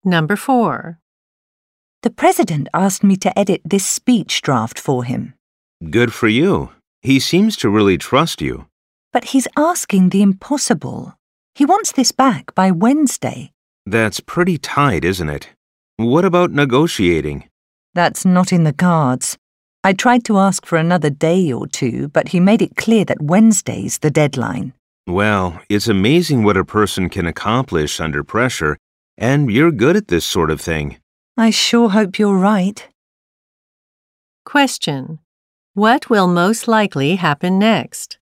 Number 4. The president asked me to edit this speech draft for him. Good for you. He seems to really trust you. But he's asking the impossible. He wants this back by Wednesday. That's pretty tight, isn't it? What about negotiating? That's not in the cards. I tried to ask for another day or two, but he made it clear that Wednesday's the deadline. Well, it's amazing what a person can accomplish under pressure, and you're good at this sort of thing. I sure hope you're right. Question. What will most likely happen next?